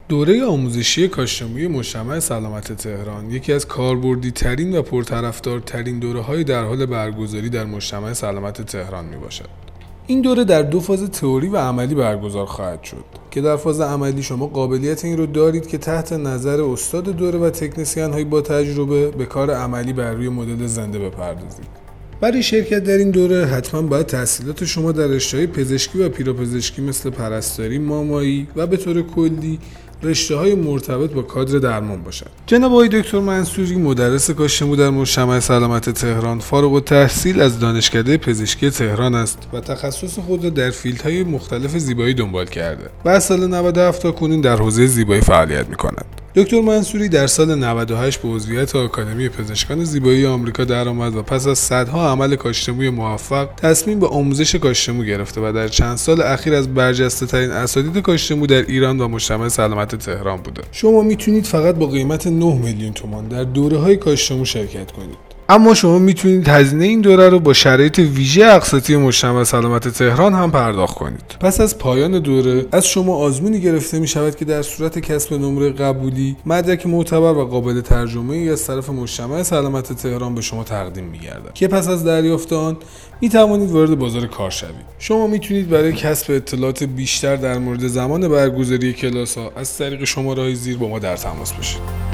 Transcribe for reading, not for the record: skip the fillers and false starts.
دوره آموزشی کاشتمویی مجتمع سلامت تهران یکی از کاربردی ترین و پرطرفدارترین دوره‌های در حال برگزاری در مجتمع سلامت تهران میباشد. این دوره در 2 فاز تئوری و عملی برگزار خواهد شد که در فاز عملی شما قابلیت این رو دارید که تحت نظر استاد دوره و تکنسین‌های با تجربه به کار عملی بر روی مدل زنده بپردازید. برای شرکت در این دوره حتما باید تحصیلات شما در رشته‌های پزشکی و پیراپزشکی مثل پرستاری، مامایی و به طور کلی رشته‌های مرتبط با کادر درمان باشد. جناب آقای دکتر منصوری مدرس کاشتمو در مجتمع سلامت تهران فارغ التحصیل از دانشکده پزشکی تهران است و تخصص خود را در فیلدهای مختلف زیبایی دنبال کرده و از سال 97 تا کنون در حوزه زیبایی فعالیت می‌کند. دکتر منصوری در سال 98 به عضویت آکادمی پزشکان زیبایی آمریکا درآمد و پس از صدها عمل کاشتموی موفق تصمیم به آموزش کاشتمو گرفته و در چند سال اخیر از برجسته‌ترین اساتید کاشتمو در ایران و مجتمع سلامت تهران بوده. شما میتونید فقط با قیمت 9 میلیون تومان در دوره‌های کاشتمو شرکت کنید. اما شما میتونید هزینه این دوره رو با شرایط ویژه اقساطی مجتمع سلامت تهران هم پرداخت کنید. پس از پایان دوره از شما آزمونی گرفته می شود که در صورت کسب نمره قبولی مدرک معتبر و قابل ترجمه ای از طرف مجتمع سلامت تهران به شما تقدیم می گردد که پس از دریافت آن می توانید وارد بازار کار شوید. شما میتونید برای کسب اطلاعات بیشتر در مورد زمان برگزاری کلاس ها از طریق شماره‌های زیر با ما در تماس باشید.